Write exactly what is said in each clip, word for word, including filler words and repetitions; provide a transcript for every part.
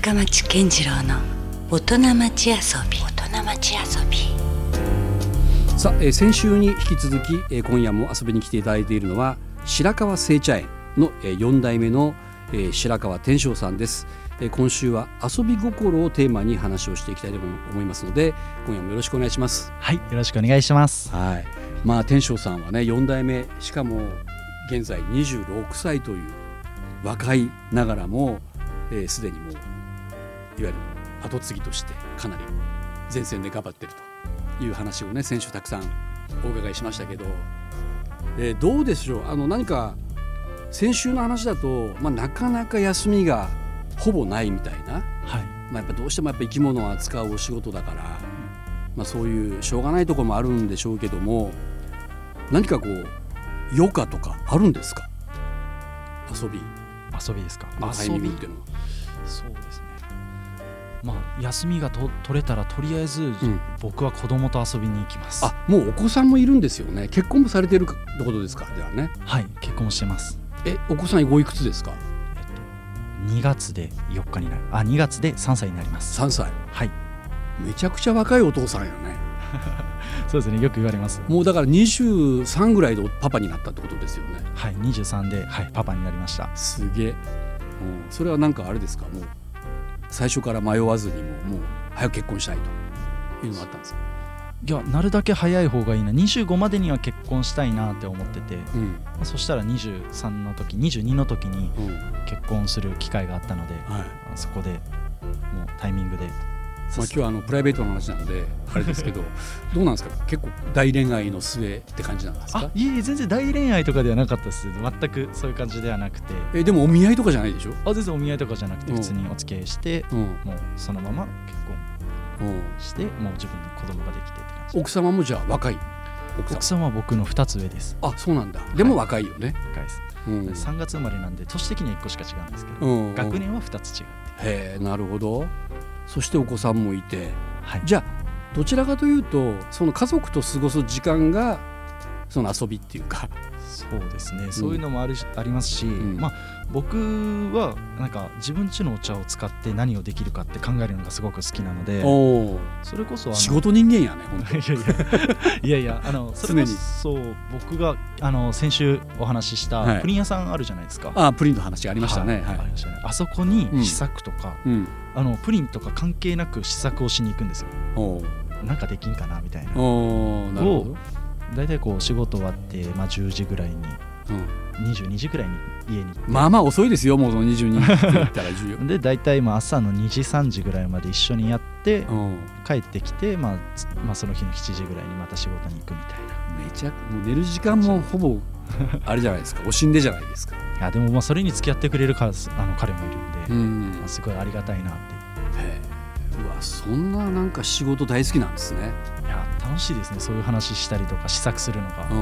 深町健次郎の大人町遊び大人町遊び。 さあ、えー、先週に引き続き、えー、今夜も遊びに来ていただいているのは白川製茶園の、えー、よん代目の、えー、白川天正さんです。えー、今週は遊び心をテーマに話をしていきたいと思いますので、今夜もよろしくお願いします。 はい、よろしくお願いします。 はい、まあ天正さんはねよん代目、しかも現在にじゅうろくさいという若いながらもすで、えー、にもういわゆる後継ぎとしてかなり前線で頑張っているという話をね先週たくさんお伺いしましたけど、えー、どうでしょう。あの何か先週の話だと、まあ、なかなか休みがほぼないみたいな、はい、まあ、やっぱどうしてもやっぱ生き物を扱うお仕事だから、まあ、そういうしょうがないところもあるんでしょうけども、何かこう余暇とかあるんですか？遊び遊びですか？ タイミングっていうのは。 そうですね、まあ、休みがと取れたらとりあえず、うん、僕は子供と遊びに行きます。 あ、もうお子さんもいるんですよね。結婚もされてるってことですか？じゃあね。 はい、結婚してます。 え、お子さんごいくつですか？ えっと、にがつでよっかになる。あ、にがつでさんさいになります。 さんさい。 はい。 めちゃくちゃ若いお父さんよね。 そうですね、よく言われます。 もうだからにじゅうさんぐらいでパパになったってことですよね。 はい、にじゅうさんで、はい、パパになりました。 すげえ。うん、それはなんかあれですか、もう最初から迷わずにももう早く結婚したいというのがあったんですか？ いや、なるだけ早い方がいいな、にじゅうごまでには結婚したいなって思ってて、うん、まあ、そしたらにじゅうさんの時にじゅうにの時に結婚する機会があったので、うん、はい、そこでもうタイミングで、 まあ、今日はあのプライベートの話なのであれですけどどうなんですか？結構大恋愛の末って感じなんですか？ あ、いえいえ、全然大恋愛とかではなかったです。全くそういう感じではなくて。 え、でもお見合いとかじゃないでしょ？ あ、全然お見合いとかじゃなくて普通にお付き合いして、うん、もうそのまま結婚して、もう自分の子供ができてって感じ。 奥様もじゃあ若い？ 奥様、奥様は僕のふたつ上です。 あ、そうなんだ。でも若いよね。 はい、若いです、うん、さんがつ生まれなんで年的にはいっこしか違うんですけど、 うんうん、 学年はふたつ違う。 へえ、なるほど。そしてお子さんもいて、 はい、 じゃあどちらかというとその家族と過ごす時間がその遊びっていうか。 そうですね、そういうのもある、うん、ありますし、うん、まあ、僕はなんか自分家のお茶を使って何をできるかって考えるのがすごく好きなので、 お、 それこそあの仕事人間やね本当いやいやいやいや、あのそれこそ僕があの先週お話ししたプリン屋さんあるじゃないですか。 はい、あ、プリンの話ありましたね。はい、はい、 ありましたね。あそこに試作とか、うん、あのプリンとか関係なく試作をしに行くんですよ。お、なんかできんかなみたいな。 お、なるほど。 だいたいこう仕事終わって、まあ、じゅうじぐらいに、うん、にじゅうにじぐらいに家に行って、まあまあ遅いですよ、もうそのにじゅうにじって言ったらじゅうよでだいたいまあ朝のにじさんじぐらいまで一緒にやって、うん、帰ってきて、まあまあ、その日のしちじぐらいにまた仕事に行くみたいな。 めちゃもう寝る時間もほぼあれじゃないですかおしんでじゃないですか。 いや、でもまあそれに付き合ってくれるかあの彼もいるんで、うんまあ、すごいありがたいなって。 へえ、うわ、そんななんか仕事大好きなんですね。 いや、楽しいですね、そういう話したりとか試作するのが。はい、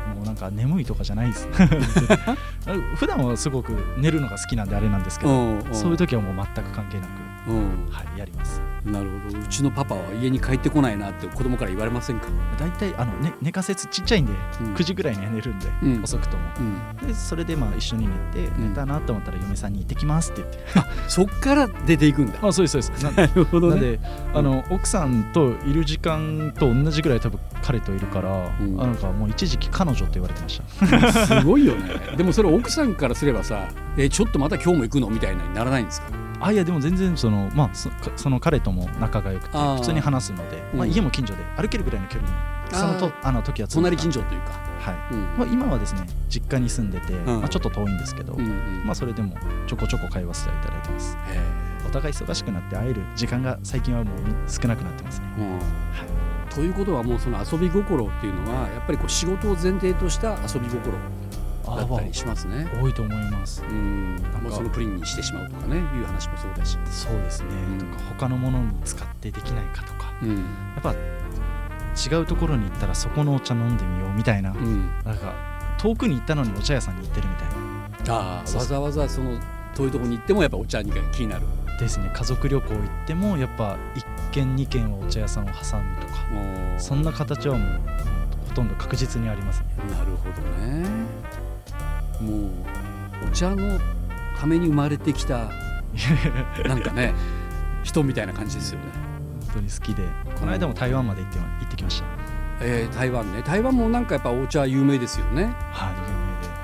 もうなんか眠いとかじゃないです普段はすごく寝るのが好きなんであれなんですけど、そういう時はもう全く関係なく、はい、やります。 なるほど。うちのパパは家に帰ってこないなって子供から言われませんか？ だいたいあの、ね、寝かせつちっちゃいんで、うん、くじぐらいには寝るんで、うん、遅くとも、うん、でそれでまあ一緒に寝て、うん、寝たなと思ったら嫁さんに行ってきますって言ってあ、そっから出ていくんだ。 あ、そうですそうです。な, なるほど、ね、 なんであの奥さんといる時間と同じぐらい多分彼といるから、うん、あなんかもう一時期彼女って言われてましたすごいよね。でもそれ奥さんからすればさ、えちょっとまた今日も行くのみたいなにならないんですか？ あ、いや、でも全然その、まあ、そ, その彼とも仲が良くて普通に話すので、まあ、家も近所で歩けるぐらいの距離にそのとあの時は隣近所というか、 はい、うん、まあ、今はですね実家に住んでて、うん、まあ、ちょっと遠いんですけど、うんうん、まあ、それでもちょこちょこ会話させていただいてます。お互い忙しくなって会える時間が最近はもう少なくなってますね。うん、はい、 ということはもうその遊び心っていうのはやっぱりこう仕事を前提とした遊び心だったりしますね。 多いと思います。 うん、もうそのプリンにしてしまうとかねいう話もそうだし。 そうですね、うん、とか他のものに使ってできないかとか、うん、やっぱ違うところに行ったらそこのお茶飲んでみようみたいな、うん、なんか遠くに行ったのにお茶屋さんに行ってるみたいな。 ああ、わざわざその遠いところに行ってもやっぱお茶に気になるですね。家族旅行行ってもやっぱいっけんにけんはお茶屋さんを挟むとか、そんな形はもうほとんど確実にありますね。 なるほどね。もうお茶のために生まれてきたなんかね人みたいな感じですよね。 本当に好きで、この間も台湾まで行って行ってきました。 えー、台湾ね。台湾もなんかやっぱお茶有名ですよね。 はい、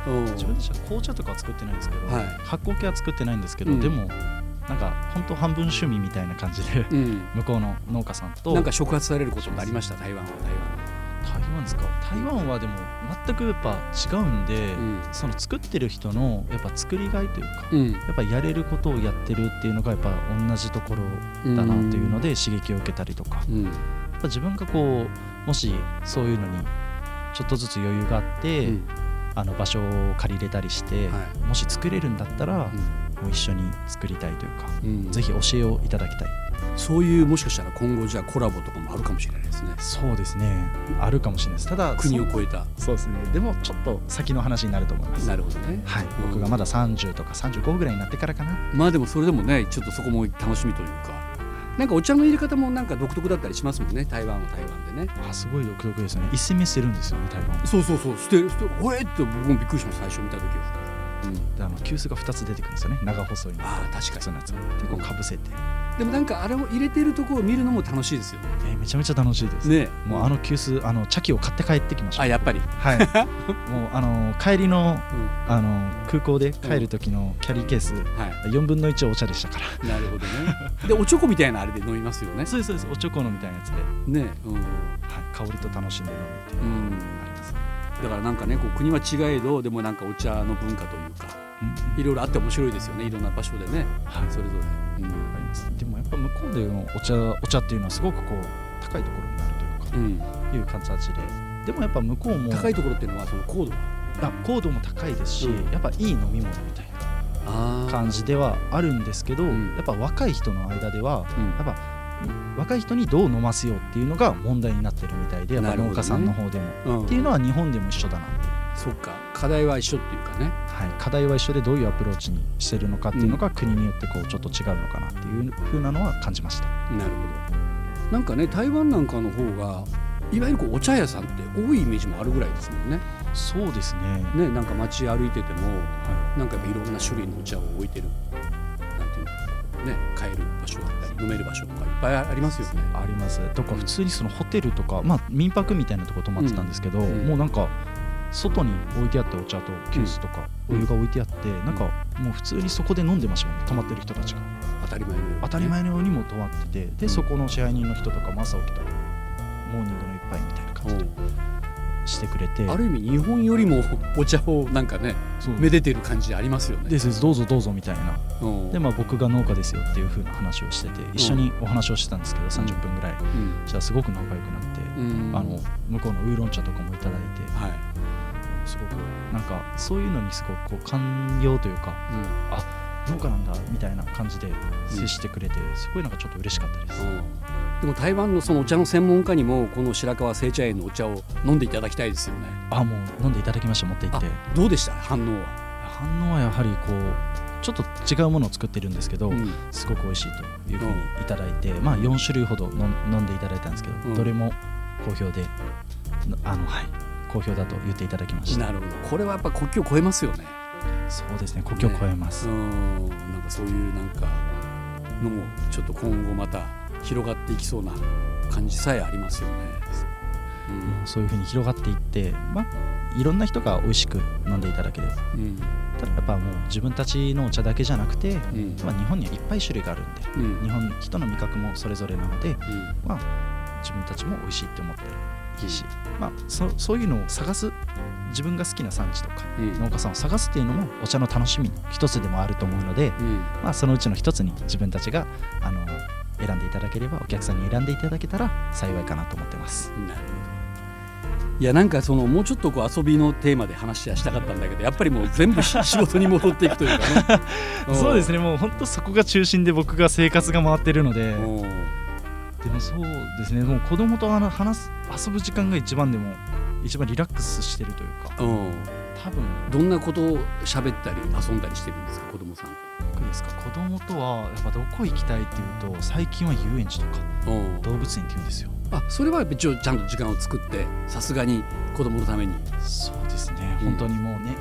有名で、自分たちは紅茶とかは作ってないんですけど、はい、発酵系は作ってないんですけど、うん、でもなんか本当半分趣味みたいな感じで、うん、向こうの農家さんとなんか触発されることになりました。台湾は台湾台湾ですか。台湾はでも全くやっぱ違うんで、うん、その作ってる人のやっぱ作りがいというか、うん、やっぱやれることをやってるっていうのがやっぱ同じところだなというので刺激を受けたりとか、うん、やっぱ自分がこうもしそういうのにちょっとずつ余裕があって、うん、あの場所を借りれたりして、はい、もし作れるんだったら、うん、もう一緒に作りたいというか、うん、ぜひ教えをいただきたい。 そういうもしかしたら今後じゃあコラボとかもあるかもしれないですね。 そうですね、あるかもしれないです。ただ国を越えたそうですね。でもちょっと先の話になると思います。 なるほどね、 はい、うん、僕がまださんじゅうとかさんじゅうごぐらいになってからかな。 まあでもそれでもねちょっとそこも楽しみというか、なんかお茶の入れ方もなんか独特だったりしますもんね。台湾は台湾でね。 あ、すごい独特ですね。一戦目してるんですよね台湾。 そうそうそうしてしておえって僕もびっくりしました最初見た時は。 うん、であの急須がふたつ出てくるんですよね。長細いの。 ああ確かに。 結構かぶせて、 うん、でもなんかあれを入れてるところを見るのも楽しいですよね。 えー、めちゃめちゃ楽しいですね。もうあの急須あの茶器を買って帰ってきました。 あ、やっぱりはいもうあの帰りの、うん、あの空港で帰る時のキャリーケース、うん、はい、よんぶんのいちお茶でしたから。 なるほどね。でおチョコみたいなあれで飲みますよね。 そうですそうです。おチョコのみたいなやつでね、うん、はい、香りと楽しんで飲むっていうのがあります、 うん、だからなんかねこう国は違えどでもなんかお茶の文化というか、うん、いろいろあって面白いですよね。いろんな場所でね、はい、それぞれ、うん、あります。 でもやっぱ向こうでのお茶、お茶っていうのはすごくこう高いところになるというか、うん、いう形で、でもやっぱ向こうも高いところっていうのはその高度はあ高度も高いですし、うん、やっぱいい飲み物みたいな感じではあるんですけど、うん、やっぱ若い人の間では、うん、やっぱ若い人にどう飲ませようっていうのが問題になってるみたいで、やっぱ農家さんの方でも、ね、うん、っていうのは日本でも一緒だなって。 そっか、課題は一緒っていうかね、 はい、課題は一緒でどういうアプローチにしてるのかっていうのが国によってこうちょっと違うのかなっていう風なのは感じました。 なるほど。なんかね台湾なんかの方がいわゆるこうお茶屋さんって多いイメージもあるぐらいですもんね。 そうですね。 ね、なんか街歩いてても、はい、なんかやっぱいろんな種類のお茶を置いてる、なんていうのね、買える場所だったり飲める場所とかいっぱいありますよね。 あります。とか普通にそのホテルとか、まあ民泊みたいなところ泊まってたんですけど、うんうん、もうなんか外に置いてあってお茶と急須とかお湯が置いてあって、うん、なんかもう普通にそこで飲んでましたもんね。泊まってる人たちが当たり前のように、ね、 当たり前のようにも泊まってて、で、うん、そこの支配人の人とかも朝起きたらモーニングの一杯みたいな感じでしてくれて、 ある意味日本よりもお茶をなんかねめでてる感じありますよね。 ですです、どうぞどうぞみたいな。で、まあ、僕が農家ですよっていう風な話をしてて一緒にお話をしてたんですけど、さんじゅっぷんぐらい、うん、じゃあすごく仲良くなって、うん、あの向こうのウーロン茶とかもいただいて、はい、すごくなんかそういうのにすごくこう寛容というか、うん、あ、農家なんだみたいな感じで接してくれて、すごいなんかちょっと嬉しかったです。 でも台湾のそのお茶の専門家にもこの白川製茶園のお茶を飲んでいただきたいですよね。 あ、もう飲んでいただきました。持って行って。 どうでした反応は。 反応はやはりこうちょっと違うものを作ってるんですけど、うん、すごく美味しいというふうにいただいて、うん、まあよんしゅるいほど飲んでいただいたんですけど、うん、どれも好評で、あの、はい、好評だと言っていただきました。 なるほど。これはやっぱ国境を越えますよね。 そうですね、国境を越えます、 ね、うん、なんかそういうなんかのもちょっと今後また広がっていきそうな感じさえありますよね、 うん、そういう風に広がっていって、まあ、いろんな人が美味しく飲んでいただければ、うん、ただやっぱもう自分たちのお茶だけじゃなくて、うん、まあ、日本にはいっぱい種類があるんで、うん、日本人の味覚もそれぞれなので、うん、まあ、自分たちも美味しいって思ったらいいし、まあ、そ, そういうのを探す、自分が好きな産地とか、うん、農家さんを探すっていうのもお茶の楽しみの一つでもあると思うので、うん、まあ、そのうちの一つに自分たちがあの選んでいただければ、お客さんに選んでいただけたら幸いかなと思ってます。 なるほど。いや、なんかそのもうちょっとこう遊びのテーマで話はしたかったんだけど、やっぱりもう全部仕事に戻っていくというかねそうですね、もう本当そこが中心で僕が生活が回ってるので、でもそうですね、もう子供と話す遊ぶ時間が一番でも一番リラックスしてるというか、多分どんなことを喋ったり遊んだりしてるんですか、子供さんと。 僕ですか、子供とはやっぱどこ行きたいっていうと、最近は遊園地とか動物園って言うんですよ。 あ、それは一応ちゃんと時間を作って、さすがに子供のために。 そうですね、うん、本当にもうね、年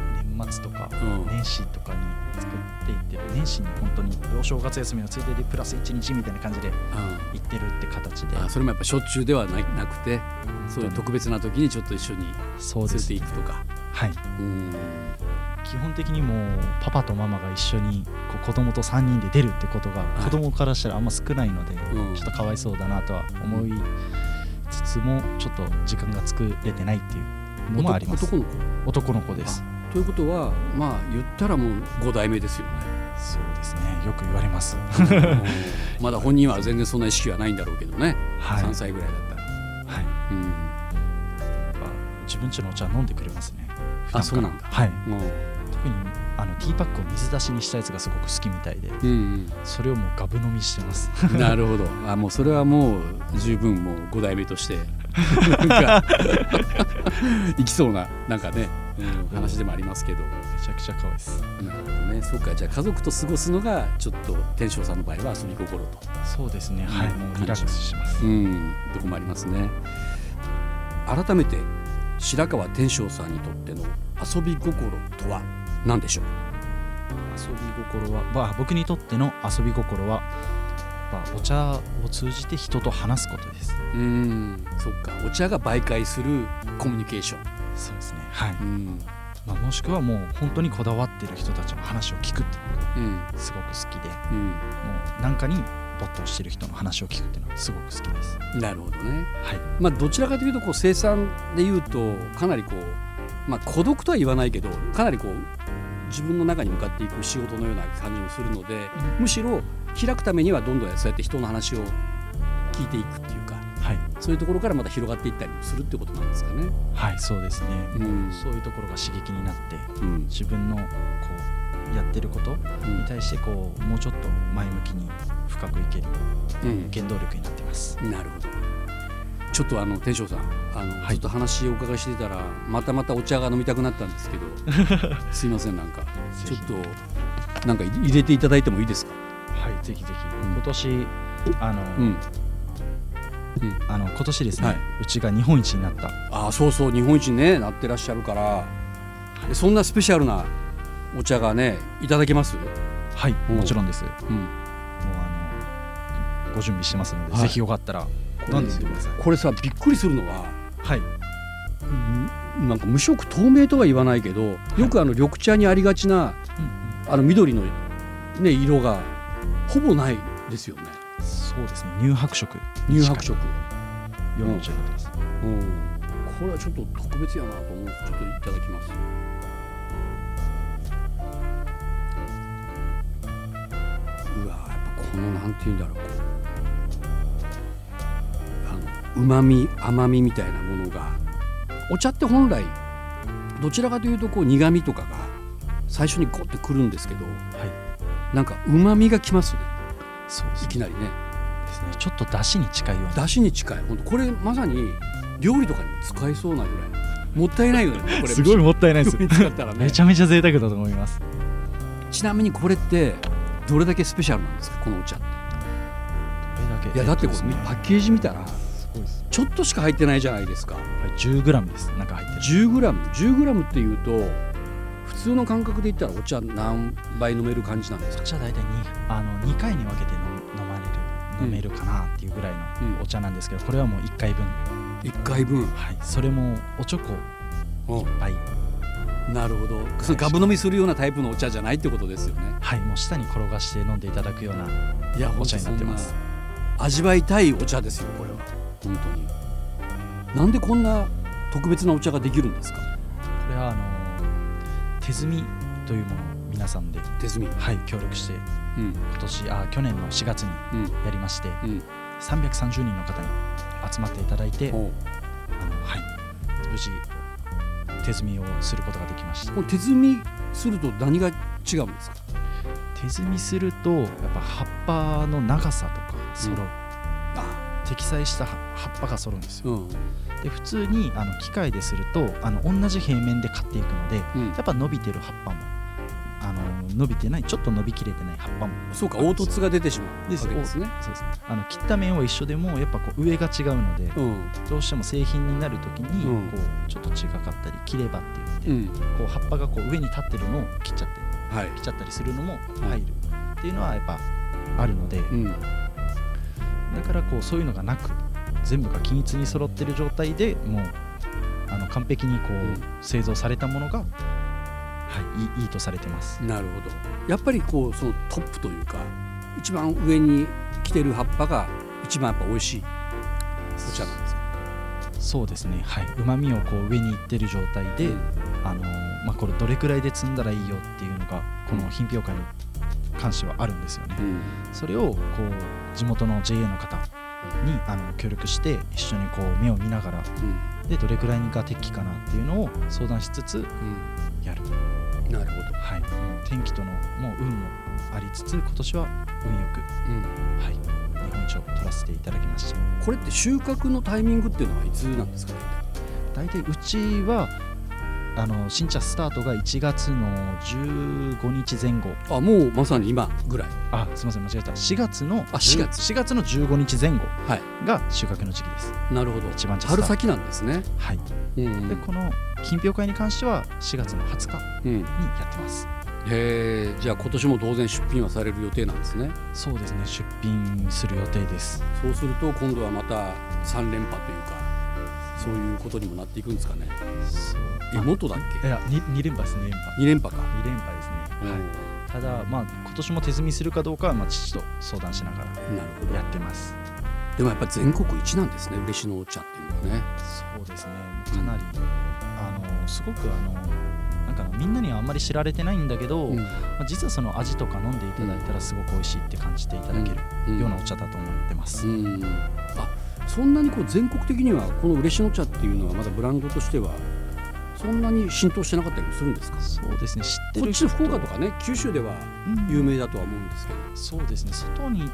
末とか年始とかに作っていってる、年始に本当にお正月休みのついででプラスいちにちみたいな感じで行ってるって形で、 あそれもやっぱしょっちゅうではなくて、そういう特別な時にちょっと一緒に連れていくとか。 はい、うん基本的にもうパパとママが一緒にこう子供とさんにんで出るってことが子供からしたらあんま少ないので、はい、ちょっとかわいそうだなとは思いつつもちょっと時間が作れてないっていうのもあります。 男の子男の子です。 ということはまあ言ったらもうご代目ですよね。 そうですね、よく言われますまだ本人は全然そんな意識はないんだろうけどね、はい、さんさいぐらいだったら、 はいうん、やっぱ自分家のお茶飲んでくれますね。 あ、そうなんだ。 はい、もう特にあのティーパックを水出しにしたやつがすごく好きみたいで、うんうん、それをもうガブ飲みしてますなるほど。あもうそれはもう十分もうご代目としてなんかいきそうななんかね、うん、話でもありますけど、めちゃくちゃ可愛いです。 なるほどね。そうか、じゃあ家族と過ごすのがちょっと天翔さんの場合は遊び心と。 そうですね、はい、もうリラックスします。 うんどこもありますね。改めて白川天翔さんにとっての遊び心とは何でしょう。 遊び心は、まあ、僕にとっての遊び心は、まあ、お茶を通じて人と話すことです。 うーんそっか、お茶が媒介するコミュニケーション。 そうですね、はい。うんまあ、もしくはもう本当にこだわってる人たちの話を聞くっていうのがすごく好きで、うん、もう何かに没頭してる人の話を聞くっていうのがすごく好きです。 なるほどね、はい。まあ、どちらかというとこう生産でいうとかなりこう、まあ、孤独とは言わないけどかなりこう自分の中に向かっていく仕事のような感じもするので、うん、むしろ開くためにはどんどんそうやって人の話を聞いていくっていうか、はい、そういうところからまた広がっていったりもするってことなんですかね。 はい、そうですね、うん、そういうところが刺激になって、うん、自分のこうやってることに対してこうもうちょっと前向きに深くいける原動力になっています、 うん、なるほど。ちょっとあの天翔さんあの、はい、ちょっと話をお伺いしてたらまたまたお茶が飲みたくなったんですけどすいません、なんかちょっとなんか入れていただいてもいいですか。 はい、ぜひぜひ、うん、今年あの、うんうん、あの今年ですね、はい、うちが日本一になった。 ああそうそう、日本一に、ね、なってらっしゃるから、はい、そんなスペシャルなお茶がねいただけます。 はい、もちろんです、うん、もうあのご準備してますので、はい、ぜひよかったら飲んでみてください。 これさびっくりするのは、はい、なんか無色透明とは言わないけど、はい、よくあの緑茶にありがちな、はい、あの緑の、ね、色がほぼないですよね。 そうですね、乳白色乳白色よんお茶になってます、うん、 これはちょっと特別やなと思うんです。ちょっといただきます。うわやっぱこのなんていうんだろう、うまみ甘みみたいなものが、お茶って本来どちらかというとこう苦みとかが最初にゴッてくるんですけど、はい、なんかうまみがきますね。そうですね、いきなりねですね、ちょっと出汁に近いような。 出汁に近い、本当これまさに料理とかにも使えそうなぐらいもったいないよねこれすごいもったいないです、ね、めちゃめちゃ贅沢だと思います。 ちなみにこれってどれだけスペシャルなんですか、このお茶って。 どれだけ、 いやだってこう、ね、パッケージ見たらちょっとしか入ってないじゃないですか。はい、 じゅうグラム です。なんか入ってるじゅうグラム じゅうグラム っていうと普通の感覚で言ったらお茶何杯飲める感じなんですか。 お茶大体 2, あのにかいに分けて飲まれる飲めるかなっていうぐらいのお茶なんですけど、これはもういっかいぶん。 いっかいぶん、 はい、それもおちょこいっぱい。 なるほど、そのガブ飲みするようなタイプのお茶じゃないってことですよね。 はい、もう下に転がして飲んでいただくようなお茶になってます。 味わいたいお茶ですよこれは本当に。なんでこんな特別なお茶ができるんですか。これはあの手摘みというものを皆さんで手摘み、 はい、協力して、うん、今年あ去年のしがつにやりまして、うんうん、さんびゃくさんじゅうにんの方に集まっていただいて、あの、はい、無事手摘みをすることができました。 これ手摘みすると何が違うんですか。 手摘みするとやっぱ葉っぱの長さとか揃う、うん、あ適材した葉っぱが揃うんですよ、うん、で普通にあの機械でするとあの同じ平面で刈っていくので、うん、やっぱ伸びてる葉っぱもあの伸びてない、ちょっと伸びきれてない葉っぱも、 そうか、凹凸が出てしまうわけですね。 そうです。あの切った面は一緒でもやっぱこう上が違うので、うん、どうしても製品になるときにこうちょっと違かったり、切れ刃っていって、うん、こう葉っぱがこう上に立ってるのを切っちゃって、はい、切っちゃったりするのも入るっていうのはやっぱあるので、うん、だからこうそういうのがなく全部が均一に揃ってる状態でもうあの完璧にこう製造されたものが、はい、いい、いいとされてます。 なるほど。やっぱりこうそのトップというか一番上に来てる葉っぱが一番やっぱ美味しいお茶なんですか？ そうですね、はい、うまみをこう上にいってる状態で、うん、あのまあ、これどれくらいで摘んだらいいよっていうのがこの品評会に関してはあるんですよね、うん、それをこう地元の ジェーエー の方にあの協力して一緒にこう目を見ながら、うん、でどれくらいが適期かなっていうのを相談しつつやる、 うん、なるほど、 はい、もう天気とのもう運もありつつ今年は運よく、うんはい、日本一を取らせていただきました。 これって収穫のタイミングっていうのはいつなんですかね？ 大体うちはあの新茶スタートがいちがつのじゅうごにちぜん後。 あ、もうまさに今ぐらい。 あ、すみません、間違えた。しがつのあしがつしがつのじゅうごにちぜん後が収穫の時期です、 はい、なるほど。 一番春先なんですね。 はい、うんうん、でこの品評会に関してはしがつのはつかにやってます、 うん、へえ。じゃあ今年も当然出品はされる予定なんですね。 そうですね、出品する予定です。 そうすると今度はまたさんれんぱというかそういうことにもなっていくんですかね。え、元だっけ？ いや、ににれんぱです。にれんぱにれんぱか。 にれんぱですね、はい、ただ、まあ、今年も手摘みするかどうかは、まあ、父と相談しながらやってます。 でもやっぱり全国一なんですね、嬉野お茶っていうのはね。 そうですね、かなり、うん、あのすごくあのなんかみんなにはあんまり知られてないんだけど、うん、まあ、実はその味とか飲んでいただいたらすごく美味しいって感じていただけるようなお茶だと思ってます、うんうん、 あ、そんなにこう全国的にはこの嬉野茶っていうのはまだブランドとしてはそんなに浸透してなかったりもするんですか？ そうですね、知ってる人、こっちの福岡とかね、九州では有名だとは思うんですけど、 うん、そうですね、外に行って、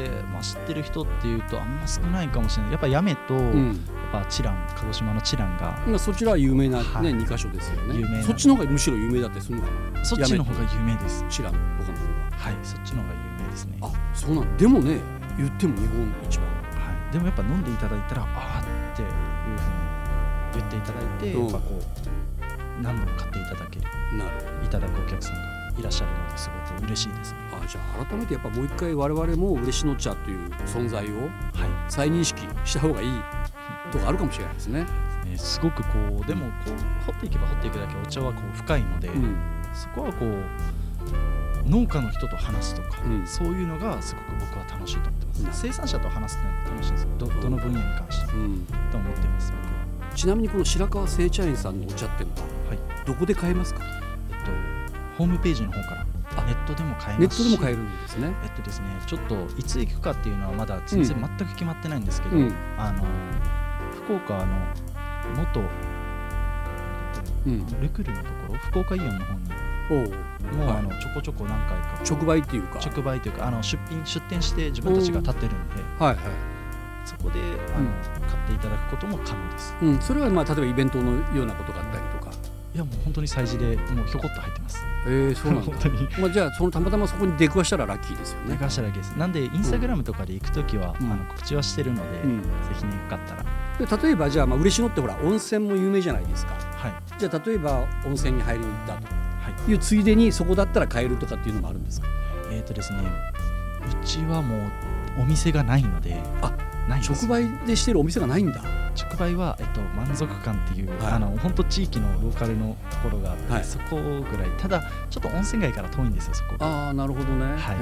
まあ、知ってる人っていうとあんま少ないかもしれない。やっぱ八女と、うん、やっぱ知覧、鹿児島の知覧が、 まあ、そちらは有名な、ね、はい、にかしょですよね。有名な、そっちの方がむしろ有名だったりするのかな？ そっちの方が有名です。 知覧とかの方が、 はい、そっちの方が有名ですね。 あ、そうなんでもね、言っても日本一番、 はい、でもやっぱ飲んでいただいたらああっていうふうに言っていただいて、うん、やっぱこう何度も買っていただける、 なるいただくお客さんがいらっしゃるのですごく嬉しいですね。 あ、じゃあ改めてやっぱもう一回我々も嬉野茶という存在を再認識した方がいいとかあるかもしれないですね。 ね、すごくこうでもこう掘っていけば掘っていくだけお茶はこう深いので、うん、そこはこう農家の人と話すとか、うん、そういうのがすごく僕は楽しいと思ってます、うん、生産者と話すのが楽しいんですよ。 ど, どの分野に関しても、うん、と思ってます僕は。 ちなみにこの白川製茶園さんのお茶っていうのは、はい、どこで買えますか？ えっとホームページの方からネットでも買えますし、 ネットでも買えるんですね。 えっとですね、ちょっといつ行くかっていうのはまだ全然全く決まってないんですけど、うん、あの福岡の元、うん、ルクルのところ、福岡イオンの方にもう、はい、あのちょこちょこ何回か直売っていうか直売というかあの出品出店して自分たちが立ってるんで、はいはい、そこであの、うん、買っていただくことも可能です、 うん、それはまあ例えばイベントのようなことがあったりとか。 いやもう本当に催事でもうひょこっと入ってます。 えー、そうなんだ。本当にまあじゃあそのたまたまそこに出くわしたらラッキーですよね。 出くわしたらラッキーです。なんでインスタグラムとかで行くときは、うん、あの告知はしてるので、うん、ぜひねよかったら。 で例えばじゃあ、まあ嬉野ってほら温泉も有名じゃないですか。はい。じゃあ例えば温泉に入りに行ったというついでにそこだったら買えるとかっていうのもあるんですか？ えっとですね、うちはもうお店がないので。 あ、ないです。直売でしてるお店がないんだ。 直売は、えっと、満足感っていう、はい、あの本当地域のローカルのところがあって、はい、そこぐらい。ただちょっと温泉街から遠いんですよそこ。 ああ、なるほどね。 はい。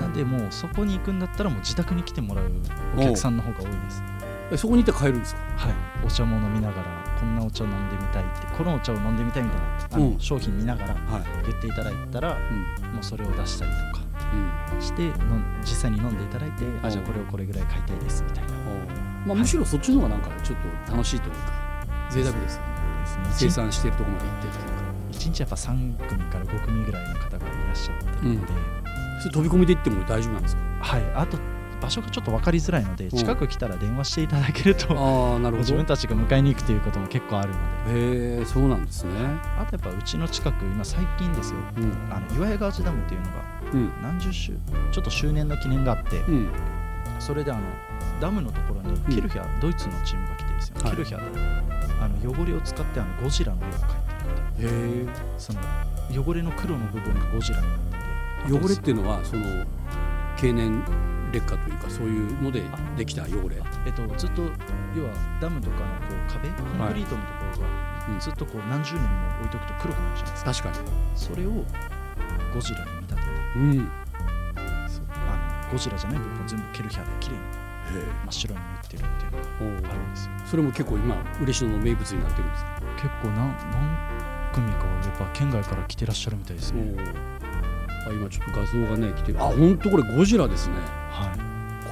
なんでもうそこに行くんだったらもう自宅に来てもらうお客さんの方が多いです。 え、そこに行って買えるんですか？ はい。お茶も飲みながらこんなお茶を飲んでみたいってこのお茶を飲んでみたいみたいなあの、うん、商品見ながら言っていただいたら、うん、もうそれを出したりとか、うん、しての実際に飲んでいただいて、あ、じゃあこれをこれぐらい買いたいですみたいな。 まあ、むしろそっちの方がなんかちょっと楽しいというか贅沢ですよね。生産しているところまで行ってというかいちにちやっぱさんくみからごくみぐらいの方がいらっしゃってるので、うん、 それ飛び込みで行っても大丈夫なんですか？ はい。あと場所がちょっと分かりづらいので、近く来たら電話していただけると、 ああなるほど、 自分たちが迎えに行くということも結構あるので。 へえ、そうなんですね。 あとやっぱうちの近く今最近ですよ、うん、あの岩屋川内ダムっていうのが何十周、ちょっと周年の記念があって、うん、それであのダムのところにケルヒャ、うん、ドイツのチームが来てですよ、はい、ケルヒャであの汚れを使ってあのゴジラの絵を描いてるっていう、へその汚れの黒の部分がゴジラになってて、 汚れっていうのはその経年劣化というかそういうのでできた汚れ、 えっと、ずっと要はダムとかのこう壁コンクリートのところがずっとこう何十年も置いとくと黒くなるじゃないですか。 確かにそれをゴジラに見立てて、 うん、 そうあのゴジラじゃない部分を全部ケルヒャできれいに真っ白に塗ってるっていうのがあるんですよ。 それも結構今嬉野の名物になってるんですか。 結構何何組かやっぱ県外から来てらっしゃるみたいですね。 あ、今ちょっと画像がね来てる。あ、本当これゴジラですね。 はい。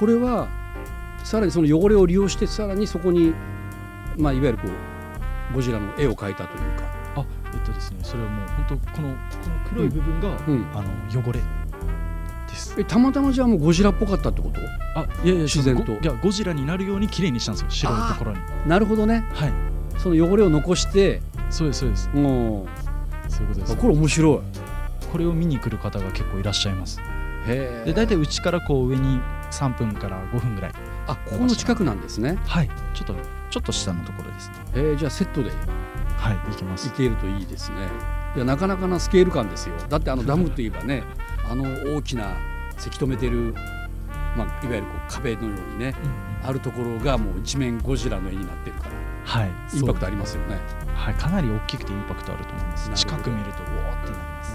これはさらにその汚れを利用してさらにそこに、まあ、いわゆるこうゴジラの絵を描いたというか。 あ、えっとですね、それはもう本当このこの黒い部分が、うんうん、あの汚れです。 え、たまたまじゃあもうゴジラっぽかったってこと？ あ、いやいや、 自然と。 いや、ゴジラになるように綺麗にしたんですよ、白いところに。 なるほどね。 はい。 その汚れを残して。 そうですそうです。 もうそういうことです。 これ面白い。 これを見に来る方が結構いらっしゃいます。 へえ。 で、大体うちからこう上にさんぷんからごふんぐらい。 あ、ここの近くなんですね。 はい。ちょっとちょっと下のところですね。 えー、じゃあセットで。 はい、行きます。 行けるといいですね。いや、なかなかなスケール感ですよ。だってあのダムといえばね、あの大きなせき止めてる、まあ、いわゆるこう壁のようにね、うん、あるところがもう一面ゴジラの絵になってるから、 はい、 インパクトありますよね。 はい、かなり大きくてインパクトあると思います。近く見るとおーってなります。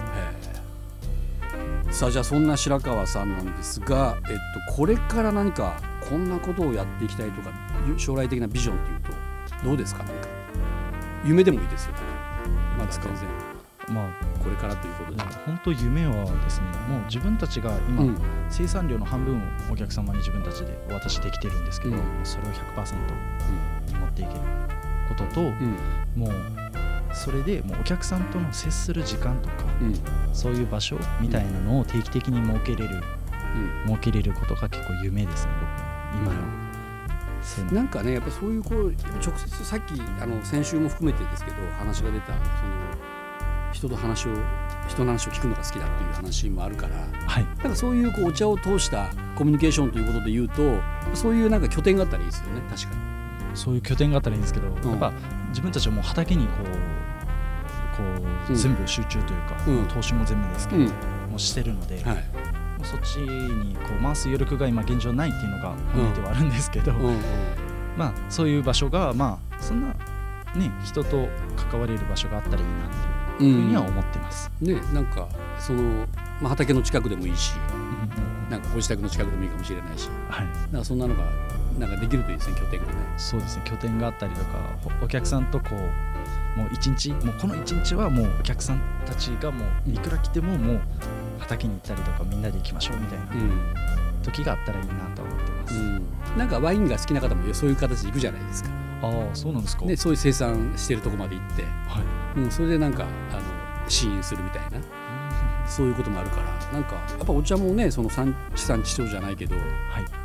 さあ、じゃあそんな白川さんなんですが、えっと、これから何かこんなことをやっていきたいとか将来的なビジョンっていうとどうですか。何か夢でもいいですよね。まだ全然、まあ、これからということで、 本当夢はですね、もう自分たちが今、うん、生産量の半分をお客様に自分たちでお渡しできてるんですけど、うん、それを ひゃくパーセント に持っていけることと、うん、もうそれでもうお客さんとの接する時間とか、うん、そういう場所みたいなのを定期的に設けれる、うん、設けれることが結構夢ですね、僕は今の、 うん、なんかね、やっぱそういうこう直接さっきあの先週も含めてですけど話が出たその人と話を人の話を聞くのが好きだっていう話もあるから、はい、なんかそういうこうお茶を通したコミュニケーションということで言うと、そういうなんか拠点があったらいいですよね。確かにそういう拠点があったらいいんですけど、うん、やっぱ自分たちはもう畑にこうこう、うん、全部集中というか、うん、投資も全部ですけど、うん、もうしてるので、はい、もうそっちにこう回す余力が今現状ないっていうのが本音ではあるんですけど、うんうん、まあそういう場所がまあそんなね人と関われる場所があったらいいなっていうふうには思ってます、 うん、ね、なんかその、まあ、畑の近くでもいいし、うん、なんかご自宅の近くでもいいかもしれないし、はい、なんかそんなのがなんかできるといいですね、拠点がね。 そうですね、拠点があったりとか、お客さんとこうもう一日、もうこの一日はもうお客さんたちがもういくら来てももう畑に行ったりとかみんなで行きましょうみたいな時があったらいいなと思ってます、うん、 なんかワインが好きな方もそういう形で行くじゃないですか。 ああ、そうなんですか。 でそういう生産してるとこまで行って、はい、うん、それでなんかあの試飲するみたいな、そういうこともあるから、なんかやっぱお茶もね、その地産地消じゃないけど、はい、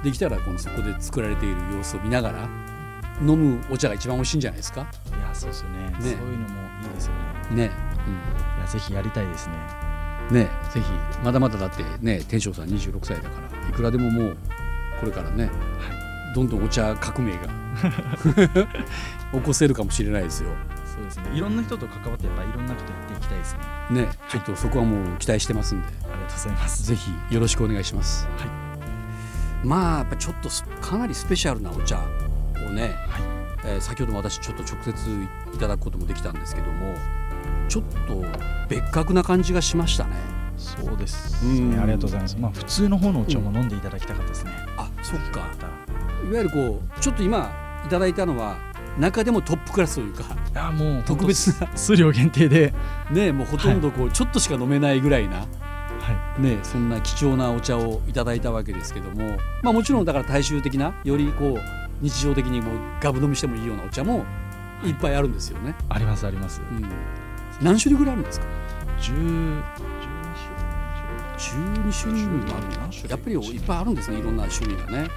できたらこのそこで作られている様子を見ながら飲むお茶が一番美味しいんじゃないですか。 いや、そうですよ ね, ねそういうのもいいですよね。ね、うん、いやぜひやりたいですね。 ね、ぜひまだまだだってね、天正さんにじゅうろくさいだからいくらでももうこれからね、はい、どんどんお茶革命が起こせるかもしれないですよ。 そうですね、いろんな人と関わってやっぱいろんなことやっていきたいですね。 ね、ちょっとそこはもう期待してますんで、ありがとうございます。 ぜひよろしくお願いします。はい、まあやっぱちょっとかなりスペシャルなお茶をね、はい、えー、先ほども私ちょっと直接いただくこともできたんですけども、ちょっと別格な感じがしましたね。 そうですね、ありがとうございます。まあ普通の方のお茶も飲んでいただきたかったですね、 うん、あ、そっか。いわゆるこうちょっと今いただいたのは中でもトップクラスというか、 いやもう特別な数量限定でね、もうほとんどこうちょっとしか飲めないぐらいな、はい、ね、そんな貴重なお茶をいただいたわけですけども、まあもちろんだから大衆的なよりこう日常的にもうガブ飲みしてもいいようなお茶もいっぱいあるんですよね。 ありますあります、うん、 何種類ぐらいあるんですか。 じゅう、じゅうに種類じゅうに種類もあるな。やっぱりいっぱいあるんですね、いろんな種類がね。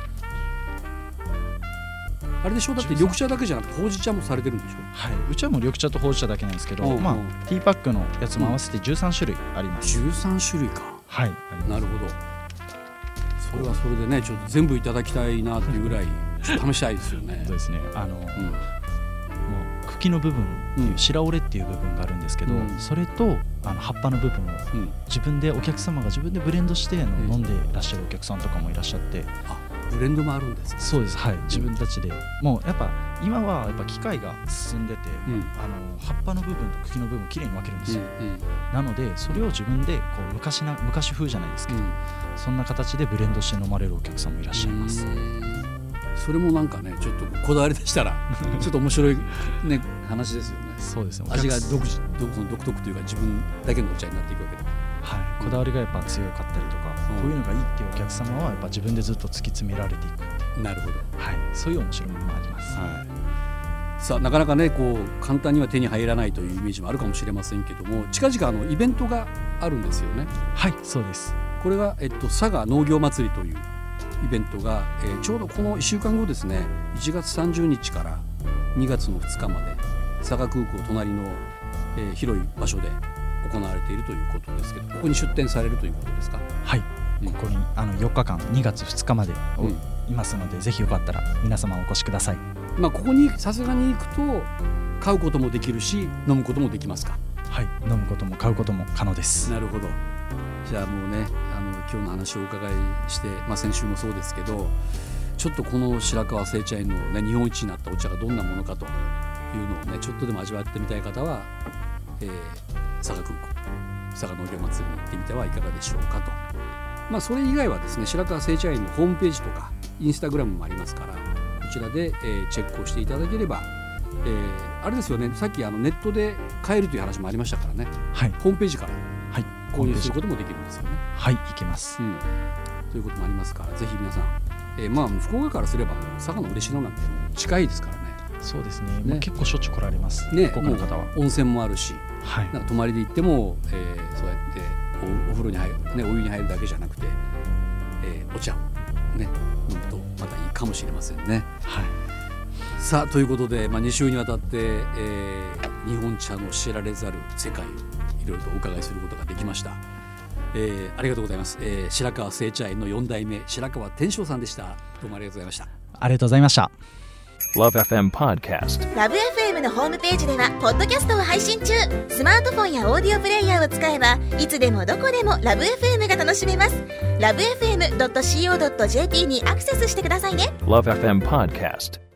あれでしょ、だって緑茶だけじゃなくてほうじ茶もされてるんでしょ。 はい、うちはもう緑茶とほうじ茶だけなんですけど、うんうん、まあ、ティーパックのやつも合わせてじゅうさん種類あります。 じゅうさん種類か。 はい、 なるほど。それはそれでね、ちょっと全部いただきたいなっていうぐらい試したいですよね。 そうですね、あの、うん、もう茎の部分っていう白折れっていう部分があるんですけど、うん、それとあの葉っぱの部分を自分で、お客様が自分でブレンドして飲んでいらっしゃるお客さんとかもいらっしゃって、 あ、ブレンドもあるんですか。 そうです、はい、自分たちで、うん、もうやっぱ今はやっぱ機械が進んでて、うん、あの葉っぱの部分と茎の部分をきれいに分けるんですよ、うんうん、なのでそれを自分でこう 昔な昔風じゃないですけど、うん、そんな形でブレンドして飲まれるお客さんもいらっしゃいます。 それもなんかね、ちょっとこだわりでしたらちょっと面白い、ね、話ですよね。 そうですね、 味が独自、独特というか自分だけのお茶になっていくわけで、 はい、こだわりがやっぱ強かったりとか、うん、こういうのがいいっていうお客様はやっぱ自分でずっと突き詰められていく。 なるほど、 はい、そういう面白みもあります、 はい。さあ、なかなかね、こう簡単には手に入らないというイメージもあるかもしれませんけども、近々あのイベントがあるんですよね。 はい、そうです。 これが、えっと、佐賀農業祭りというイベントが、えー、ちょうどこのいっしゅうかんごですね、いちがつさんじゅうにちからにがつのふつかまで佐賀空港隣の、えー、広い場所で行われているということですけど、ここに出展されるということですか。 はい、うん、ここにあのよっかかんにがつふつかまで、うん、いますので、ぜひよかったら皆様お越しください。 まあ、ここにさすがに行くと買うこともできるし飲むこともできますか。 はい、飲むことも買うことも可能です。 なるほど。じゃあもうね、あの今日の話をお伺いして、まあ、先週もそうですけど、ちょっとこの白川製茶園の、ね、日本一になったお茶がどんなものかというのをね、ちょっとでも味わってみたい方は、えー、佐賀空港佐賀農業祭りに行ってみてはいかがでしょうかと。まあ、それ以外はですね、白川製茶園のホームページとかインスタグラムもありますから、こちらで、えー、チェックをしていただければ、えー、あれですよね、さっきあのネットで買えるという話もありましたからね、はい、ホームページから購入することもできるんですよね。 はい、いけます、うん、 ということもありますから、ぜひ皆さん、えーまあ、福岡からすれば佐賀の嬉野なんて近いですからね。 そうです ね, ね、結構しょっちゅう来られます、 ね、 福岡の方は。 温泉もあるし、 はい、 なんか泊まりで行っても、えー、そうやってお, お風呂に入る、ね、お湯に入るだけじゃなくて、えー、お茶を、ね、飲むとまたいいかもしれませんね。 はい、 さあ、ということで、まあ、に週にわたって、えー、日本茶の知られざる世界をいろいろとお伺いすることができました。えー、ありがとうございます、えー、白川製茶園のよん代目白川天正さんでした。どうもありがとうございました。 ありがとうございました。 ラブ エフエム Podcast。 ラブ エフエム のホームページではポッドキャストを配信中。スマートフォンやオーディオプレイヤーを使えばいつでもどこでもラブ エフエム が楽しめます。 ラブエフエムドットシーオードットジェーピー にアクセスしてくださいね。 ラブ エフエム Podcast。